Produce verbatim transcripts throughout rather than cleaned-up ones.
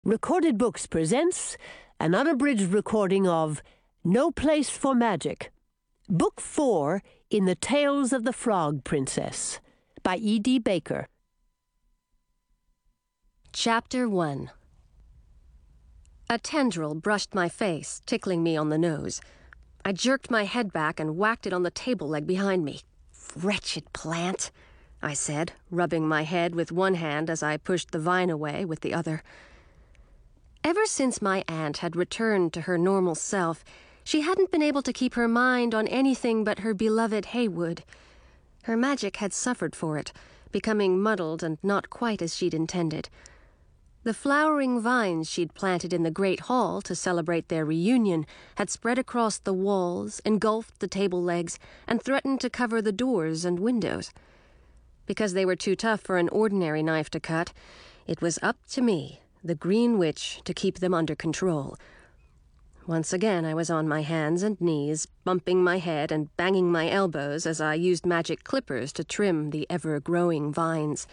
Recorded Books presents an unabridged recording of No Place for Magic, Book four in the Tales of the Frog Princess, by E D Baker. Chapter one. A tendril brushed my face, tickling me on the nose. I jerked my head back and whacked it on the table leg behind me. "Wretched plant," I said, rubbing my head with one hand as I pushed the vine away with the other. Ever since my aunt had returned to her normal self, she hadn't been able to keep her mind on anything but her beloved Haywood. Her magic had suffered for it, becoming muddled and not quite as she'd intended. The flowering vines she'd planted in the great hall to celebrate their reunion had spread across the walls, engulfed the table legs, and threatened to cover the doors and windows. Because they were too tough for an ordinary knife to cut, it was up to me, the Green Witch, to keep them under control. Once again I was on my hands and knees, bumping my head and banging my elbows as I used magic clippers to trim the ever-growing vines.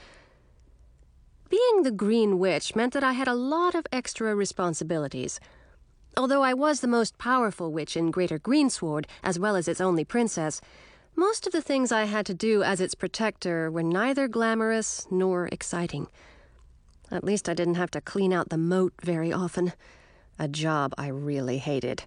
Being the Green Witch meant that I had a lot of extra responsibilities. Although I was the most powerful witch in Greater Greensward, as well as its only princess, most of the things I had to do as its protector were neither glamorous nor exciting. At least I didn't have to clean out the moat very often, a job I really hated.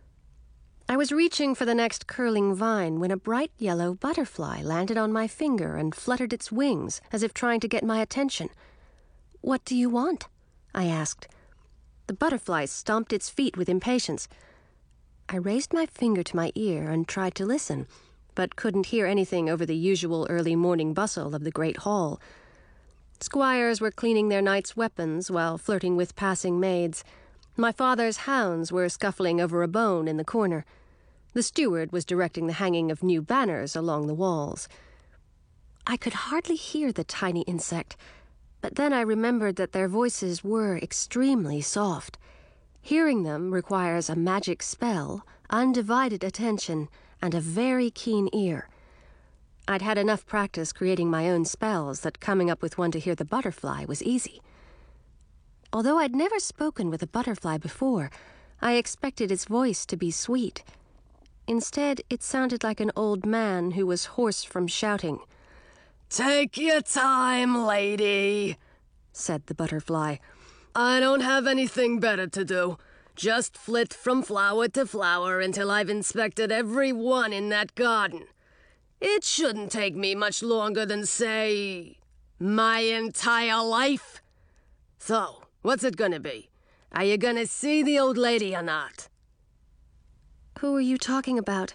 I was reaching for the next curling vine when a bright yellow butterfly landed on my finger and fluttered its wings as if trying to get my attention. "What do you want?" I asked. The butterfly stomped its feet with impatience. I raised my finger to my ear and tried to listen, but couldn't hear anything over the usual early morning bustle of the great hall. Squires were cleaning their knight's weapons while flirting with passing maids. My father's hounds were scuffling over a bone in the corner. The steward was directing the hanging of new banners along the walls. I could hardly hear the tiny insect, but then I remembered that their voices were extremely soft. Hearing them requires a magic spell, undivided attention, and a very keen ear. I'd had enough practice creating my own spells that coming up with one to hear the butterfly was easy. Although I'd never spoken with a butterfly before, I expected its voice to be sweet. Instead, it sounded like an old man who was hoarse from shouting. "Take your time, lady," said the butterfly. "I don't have anything better to do. Just flit from flower to flower until I've inspected every one in that garden. It shouldn't take me much longer than, say, my entire life. So, what's it gonna be? Are you gonna see the old lady or not?" "Who are you talking about?"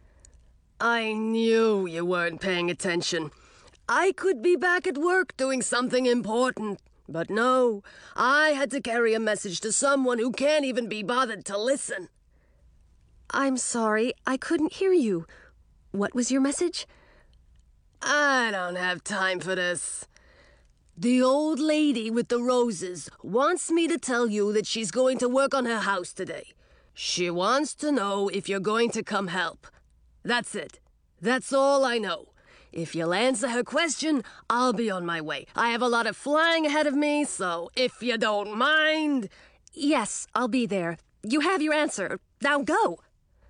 "I knew you weren't paying attention. I could be back at work doing something important, but no, I had to carry a message to someone who can't even be bothered to listen." "I'm sorry, I couldn't hear you. What was your message?" "I don't have time for this. The old lady with the roses wants me to tell you that she's going to work on her house today. She wants to know if you're going to come help. That's it. That's all I know. If you'll answer her question, I'll be on my way. I have a lot of flying ahead of me, so if you don't mind..." "Yes, I'll be there. You have your answer. Now go."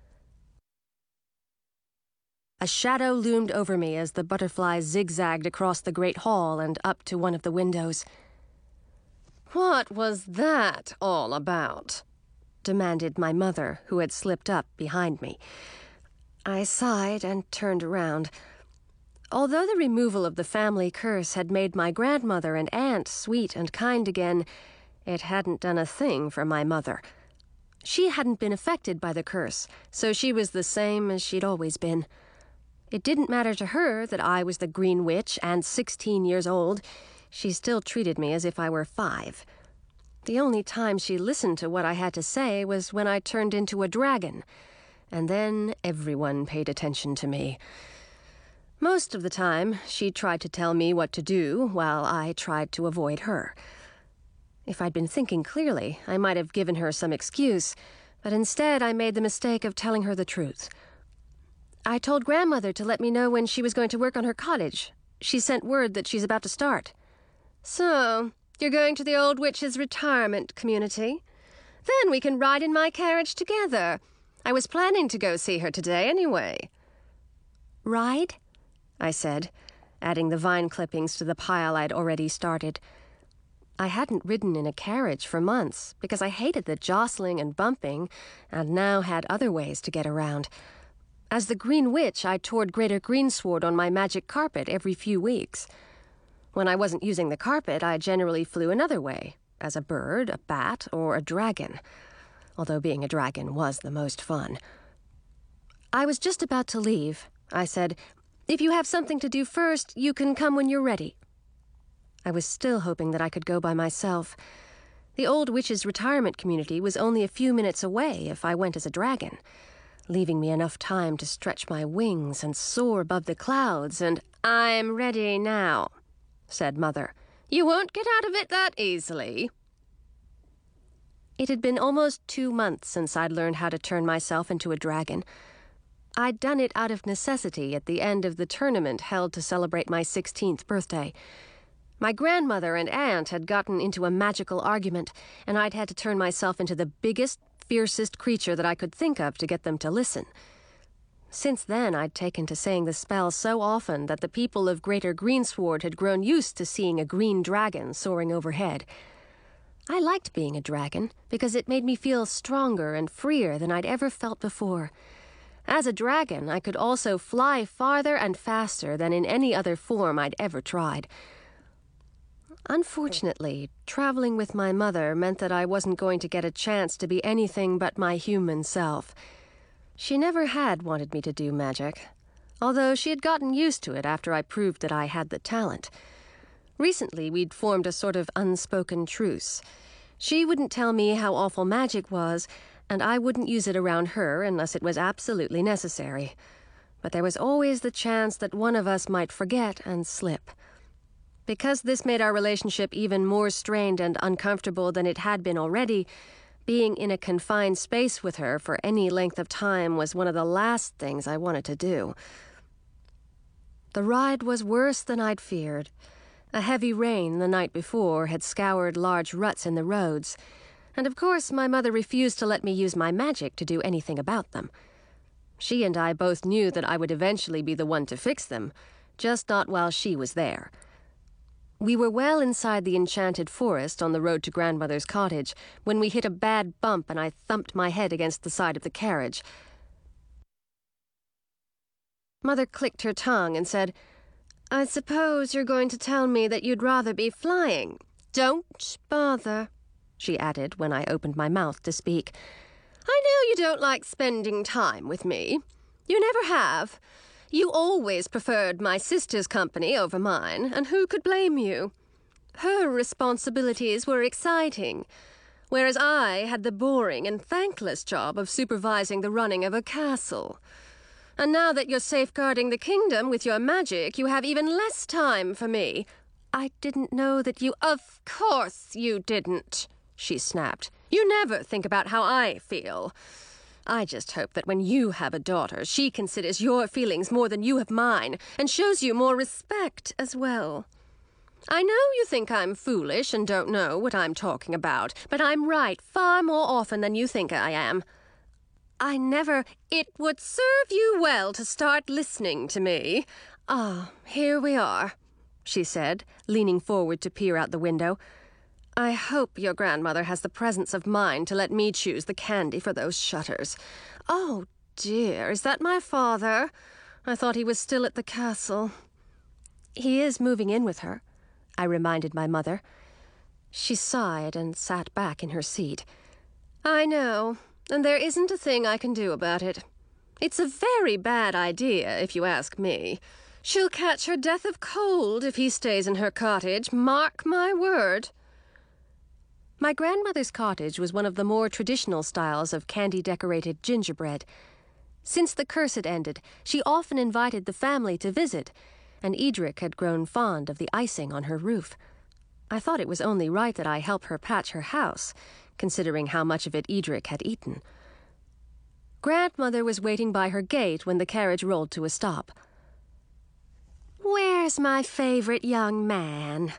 A shadow loomed over me as the butterfly zigzagged across the great hall and up to one of the windows. "What was that all about?" demanded my mother, who had slipped up behind me. I sighed and turned around. Although the removal of the family curse had made my grandmother and aunt sweet and kind again, it hadn't done a thing for my mother. She hadn't been affected by the curse, so she was the same as she'd always been. It didn't matter to her that I was the Green Witch and sixteen years old. She still treated me as if I were five. The only time she listened to what I had to say was when I turned into a dragon, and then everyone paid attention to me. Most of the time, she tried to tell me what to do while I tried to avoid her. If I'd been thinking clearly, I might have given her some excuse, but instead I made the mistake of telling her the truth. I told Grandmother to let me know when she was going to work on her cottage. She sent word that she's about to start. "So, You're going to the old witch's retirement community? Then we can ride in my carriage together. I was planning to go see her today anyway. Ride? I said, adding the vine clippings to the pile I'd already started. I hadn't ridden in a carriage for months because I hated the jostling and bumping and now had other ways to get around. As the Green Witch, I toured Greater Greensward on my magic carpet every few weeks. When I wasn't using the carpet, I generally flew another way, as a bird, a bat, or a dragon, although being a dragon was the most fun. I was just about to leave. I said, "If you have something to do first, you can come when you're ready." I was still hoping that I could go by myself. The old witch's retirement community was only a few minutes away if I went as a dragon, leaving me enough time to stretch my wings and soar above the clouds, and "I'm ready now," said Mother. "You won't get out of it that easily." It had been almost two months since I'd learned how to turn myself into a dragon. I'd done it out of necessity at the end of the tournament held to celebrate my sixteenth birthday. My grandmother and aunt had gotten into a magical argument, and I'd had to turn myself into the biggest, fiercest creature that I could think of to get them to listen. Since then, I'd taken to saying the spell so often that the people of Greater Greensward had grown used to seeing a green dragon soaring overhead. I liked being a dragon because it made me feel stronger and freer than I'd ever felt before. As a dragon, I could also fly farther and faster than in any other form I'd ever tried. Unfortunately, traveling with my mother meant that I wasn't going to get a chance to be anything but my human self. She never had wanted me to do magic, although she had gotten used to it after I proved that I had the talent. Recently, we'd formed a sort of unspoken truce. She wouldn't tell me how awful magic was, and I wouldn't use it around her unless it was absolutely necessary. But there was always the chance that one of us might forget and slip. Because this made our relationship even more strained and uncomfortable than it had been already, being in a confined space with her for any length of time was one of the last things I wanted to do. The ride was worse than I'd feared. A heavy rain the night before had scoured large ruts in the roads, and of course my mother refused to let me use my magic to do anything about them. She and I both knew that I would eventually be the one to fix them, just not while she was there. We were well inside the enchanted forest on the road to Grandmother's cottage when we hit a bad bump and I thumped my head against the side of the carriage. Mother clicked her tongue and said, "I suppose you're going to tell me that you'd rather be flying. Don't bother," she added when I opened my mouth to speak. "I know you don't like spending time with me. You never have. You always preferred my sister's company over mine, and who could blame you? Her responsibilities were exciting, whereas I had the boring and thankless job of supervising the running of a castle. And now that you're safeguarding the kingdom with your magic, you have even less time for me. I didn't know that you—" "Of course you didn't," she snapped. "You never think about how I feel. I just hope that when you have a daughter, she considers your feelings more than you have mine, and shows you more respect as well. I know you think I'm foolish and don't know what I'm talking about, but I'm right far more often than you think I am. I never— It would serve you well to start listening to me. Ah, here we are," she said, leaning forward to peer out the window. "I hope your grandmother has the presence of mind to let me choose the candy for those shutters. Oh, dear, is that my father? I thought he was still at the castle." "He is moving in with her," I reminded my mother. She sighed and sat back in her seat. "I know, and there isn't a thing I can do about it. It's a very bad idea, if you ask me. She'll catch her death of cold if he stays in her cottage, mark my word." My grandmother's cottage was one of the more traditional styles of candy-decorated gingerbread. Since the curse had ended, she often invited the family to visit, and Edric had grown fond of the icing on her roof. I thought it was only right that I help her patch her house, considering how much of it Edric had eaten. Grandmother was waiting by her gate when the carriage rolled to a stop. "Where's my favorite young man?"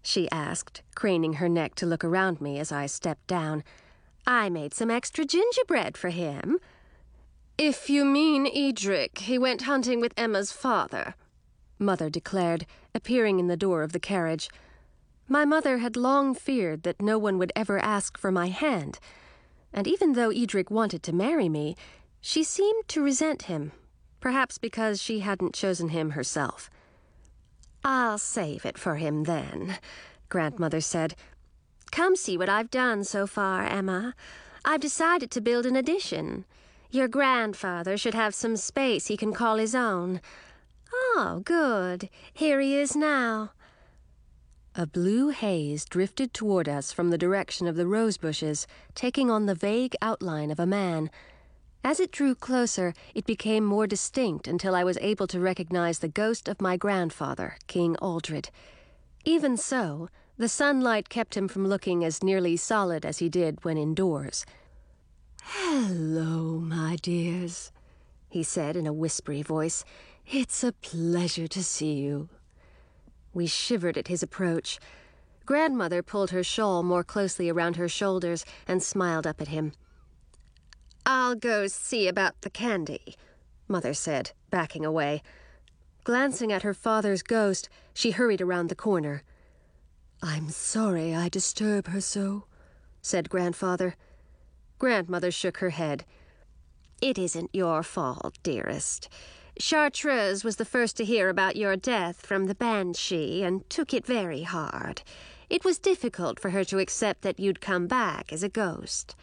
she asked, craning her neck to look around me as I stepped down. I made some extra gingerbread for him. If you mean Edric, he went hunting with Emma's father, Mother declared, appearing in the door of the carriage. My mother had long feared that no one would ever ask for my hand, and even though Edric wanted to marry me, she seemed to resent him, perhaps because she hadn't chosen him herself. I'll save it for him then, Grandmother said. Come see what I've done so far, Emma. I've decided to build an addition. Your grandfather should have some space he can call his own. Oh, good. Here he is now. A blue haze drifted toward us from the direction of the rose bushes, taking on the vague outline of a man. As it drew closer, it became more distinct until I was able to recognize the ghost of my grandfather, King Aldred. Even so, the sunlight kept him from looking as nearly solid as he did when indoors. "Hello, my dears," he said in a whispery voice. "It's a pleasure to see you." We shivered at his approach. Grandmother pulled her shawl more closely around her shoulders and smiled up at him. "I'll go see about the candy," Mother said, backing away. Glancing at her father's ghost, she hurried around the corner. "I'm sorry I disturb her so," said Grandfather. Grandmother shook her head. "It isn't your fault, dearest. Chartreuse was the first to hear about your death from the Banshee and took it very hard. It was difficult for her to accept that you'd come back as a ghost."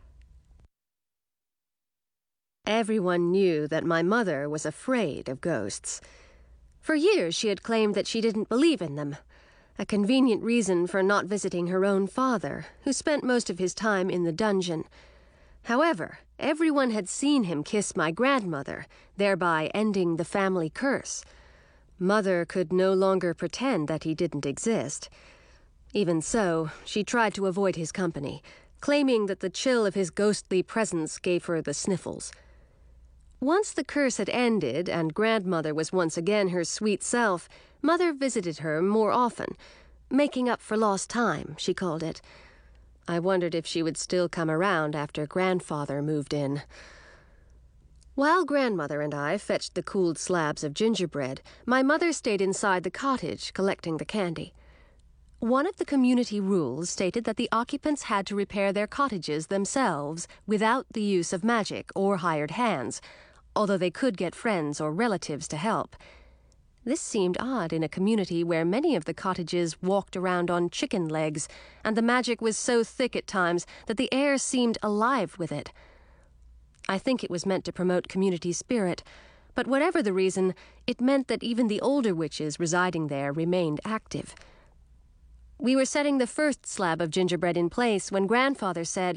Everyone knew that my mother was afraid of ghosts. For years she had claimed that she didn't believe in them, a convenient reason for not visiting her own father, who spent most of his time in the dungeon. However, everyone had seen him kiss my grandmother, thereby ending the family curse. Mother could no longer pretend that he didn't exist. Even so, she tried to avoid his company, claiming that the chill of his ghostly presence gave her the sniffles. Once the curse had ended and Grandmother was once again her sweet self, Mother visited her more often, making up for lost time, she called it. I wondered if she would still come around after Grandfather moved in. While Grandmother and I fetched the cooled slabs of gingerbread, my mother stayed inside the cottage collecting the candy. One of the community rules stated that the occupants had to repair their cottages themselves without the use of magic or hired hands, although they could get friends or relatives to help. This seemed odd in a community where many of the cottages walked around on chicken legs, and the magic was so thick at times that the air seemed alive with it. I think it was meant to promote community spirit, but whatever the reason, it meant that even the older witches residing there remained active. We were setting the first slab of gingerbread in place when Grandfather said,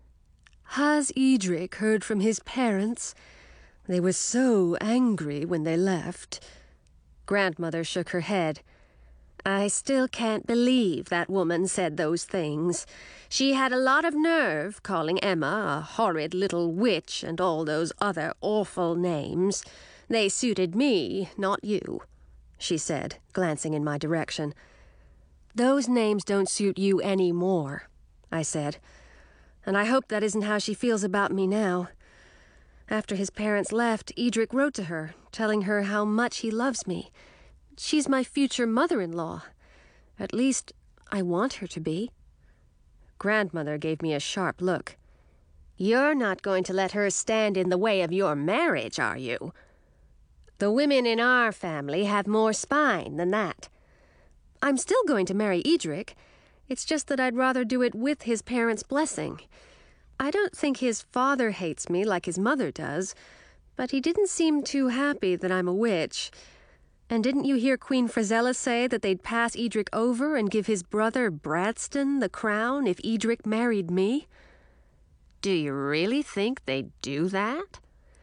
"Has Edric heard from his parents? They were so angry when they left." Grandmother shook her head. "I still can't believe that woman said those things. She had a lot of nerve calling Emma a horrid little witch and all those other awful names. They suited me, not you," she said, glancing in my direction. "Those names don't suit you any more," I said. "And I hope that isn't how she feels about me now. After his parents left, Edric wrote to her, telling her how much he loves me. She's my future mother-in-law. At least, I want her to be." Grandmother gave me a sharp look. "You're not going to let her stand in the way of your marriage, are you? The women in our family have more spine than that." "I'm still going to marry Edric. It's just that I'd rather do it with his parents' blessing. I don't think his father hates me like his mother does, but he didn't seem too happy that I'm a witch. And didn't you hear Queen Frizella say that they'd pass Edric over and give his brother Bradston the crown if Edric married me?" "Do you really think they'd do that?"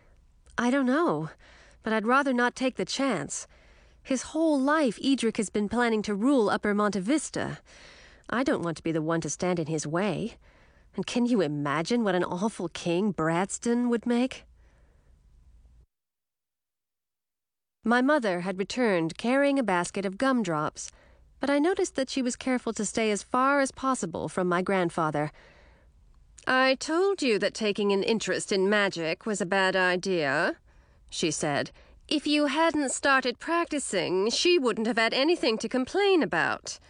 "I don't know, but I'd rather not take the chance. His whole life Edric has been planning to rule Upper Monte Vista. I don't want to be the one to stand in his way. And can you imagine what an awful king Bradston would make?" My mother had returned carrying a basket of gumdrops. but I noticed that she was careful to stay as far as possible from my grandfather. "I told you that taking an interest in magic was a bad idea," she said. "If you hadn't started practicing, she wouldn't have had anything to complain about."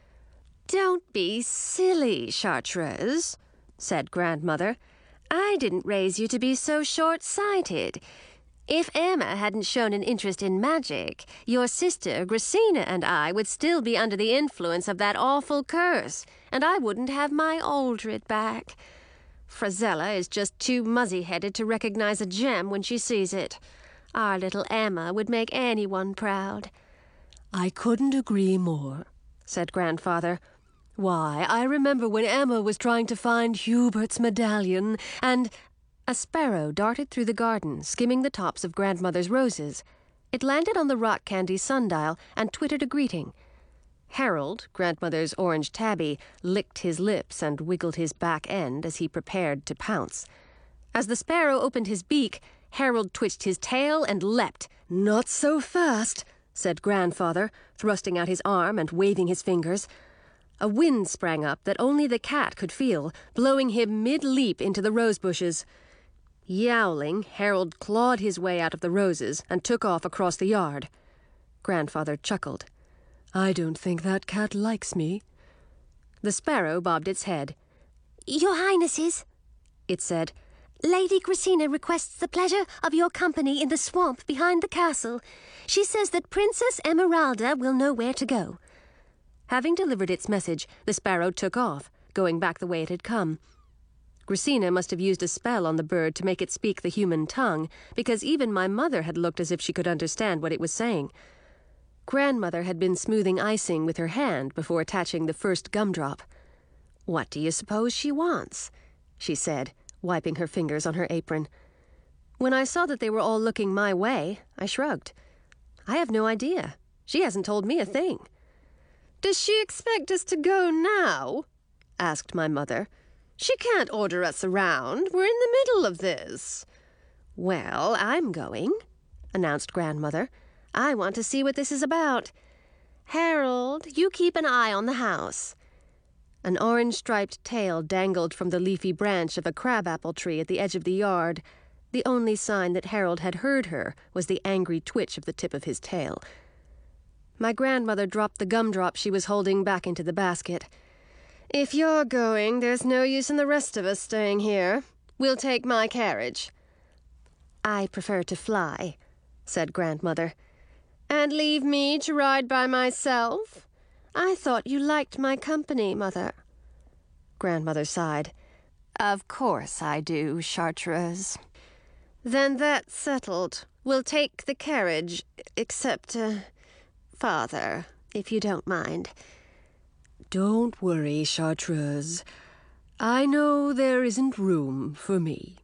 "Don't be silly, Chartreuse," said Grandmother. "I didn't raise you to be so short-sighted. If Emma hadn't shown an interest in magic, your sister, Gracina, and I would still be under the influence of that awful curse, and I wouldn't have my Aldred back. Frazella is just too muzzy-headed to recognize a gem when she sees it. Our little Emma would make anyone proud." "I couldn't agree more," said Grandfather. "Why, I remember when Emma was trying to find Hubert's medallion, and—" A sparrow darted through the garden, skimming the tops of Grandmother's roses. It landed on the rock candy sundial and twittered a greeting. Harold, Grandmother's orange tabby, licked his lips and wiggled his back end as he prepared to pounce. As the sparrow opened his beak, Harold twitched his tail and leapt. "Not so fast," said Grandfather, thrusting out his arm and waving his fingers. A wind sprang up that only the cat could feel, blowing him mid-leap into the rose bushes. Yowling, Harold clawed his way out of the roses and took off across the yard. Grandfather chuckled. "I don't think that cat likes me." The sparrow bobbed its head. "Your Highnesses," it said, "Lady Gracina requests the pleasure of your company in the swamp behind the castle. She says that Princess Emeralda will know where to go." Having delivered its message, the sparrow took off, going back the way it had come. Gracina must have used a spell on the bird to make it speak the human tongue, because even my mother had looked as if she could understand what it was saying. Grandmother had been smoothing icing with her hand before attaching the first gumdrop. "What do you suppose she wants?" she said, wiping her fingers on her apron. When I saw that they were all looking my way, I shrugged. "I have no idea. She hasn't told me a thing." "Does she expect us to go now?" asked my mother. "She can't order us around. We're in the middle of this." "Well, I'm going," announced Grandmother. "I want to see what this is about. Harold, you keep an eye on the house." An orange-striped tail dangled from the leafy branch of a crabapple tree at the edge of the yard. The only sign that Harold had heard her was the angry twitch of the tip of his tail. My grandmother dropped the gumdrop she was holding back into the basket. "If you're going, there's no use in the rest of us staying here. We'll take my carriage." "I prefer to fly," said Grandmother. "And leave me to ride by myself? I thought you liked my company, Mother." Grandmother sighed. "Of course I do, Chartreuse." "Then that's settled. We'll take the carriage, except, uh, Father, if you don't mind." "Don't worry, Chartreuse. I know there isn't room for me."